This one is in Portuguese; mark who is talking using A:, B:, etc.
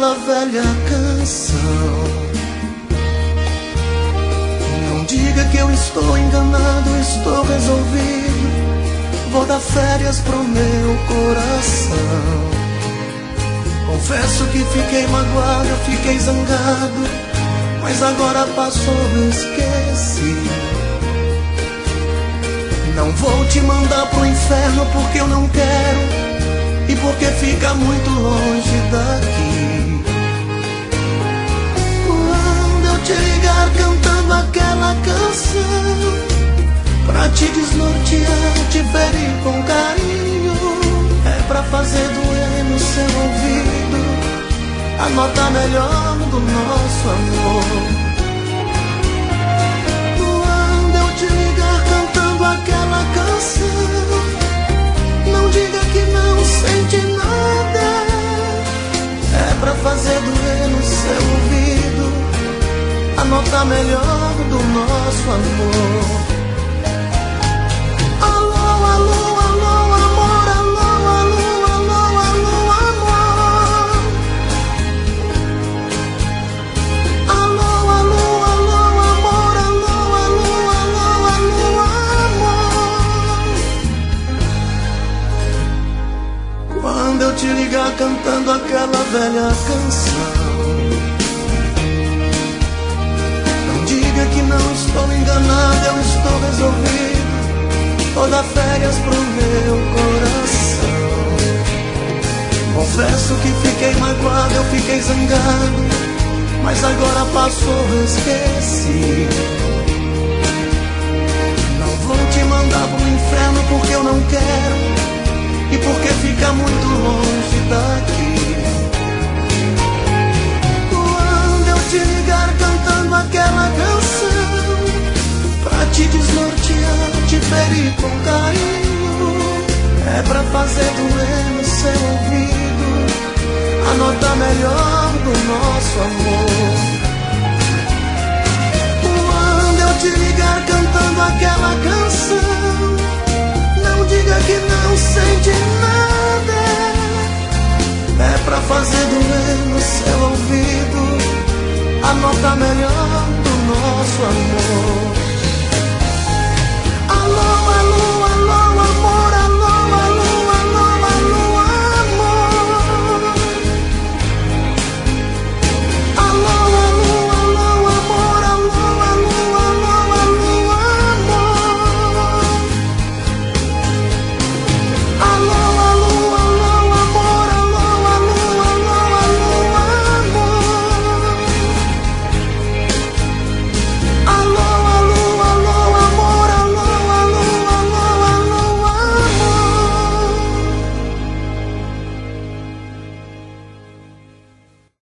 A: aquela velha canção. Não diga que eu estou enganado, estou resolvido. Vou dar férias pro meu coração. Confesso que fiquei magoado, fiquei zangado, mas agora passou, eu esqueci. Não vou te mandar pro inferno porque eu não quero e porque fica muito longe daqui. Quando eu te ligar cantando aquela canção, pra te desnortear, te ferir com carinho, é pra fazer doer no seu ouvido a nota melhor do nosso amor. Quando eu te ligar cantando aquela canção, não diga que não sente nada, é pra fazer doer no seu ouvido a nota melhor do nosso amor. Alô, alô, alô, amor, alô, alô, alô, alô, amor. Alô, alô, alô, amor, alô, alô, alô, alô, amor. Quando eu te ligar cantando aquela velha canção, não diga que não estou enganado, eu estou resolvido. Vou dar férias pro meu coração. Confesso que fiquei magoado, eu fiquei zangado, mas agora passou, eu esqueci. Não vou te mandar pro inferno porque eu não quero e porque fica muito longe daqui. Quando eu te ligar cantando aquela canção, pra te desnortear, te ferir com carinho, é pra fazer doer no seu ouvido a nota melhor do nosso amor. Quando eu te ligar cantando aquela canção, não diga que não sente nada, é pra fazer doer no seu ouvido a nota melhor